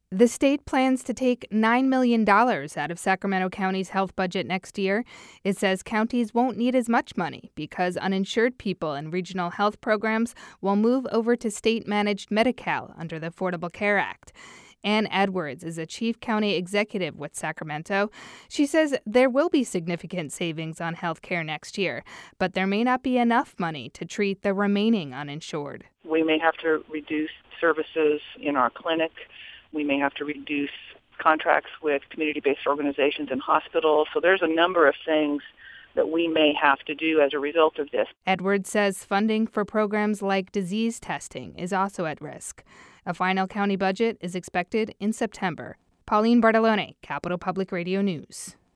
The state plans to take $9 million out of Sacramento County's health budget next year. It says counties won't need as much money because uninsured people in regional health programs will move over to state-managed Medi-Cal under the Affordable Care Act. Ann Edwards is a chief county executive with Sacramento. She says there will be significant savings on health care next year, but there may not be enough money to treat the remaining uninsured. We may have to reduce services in our clinic. We may have to reduce contracts with community-based organizations and hospitals. So there's a number of things that we may have to do as a result of this. Edwards says funding for programs like disease testing is also at risk. A final county budget is expected in September. Pauline Bartolone, Capital Public Radio News.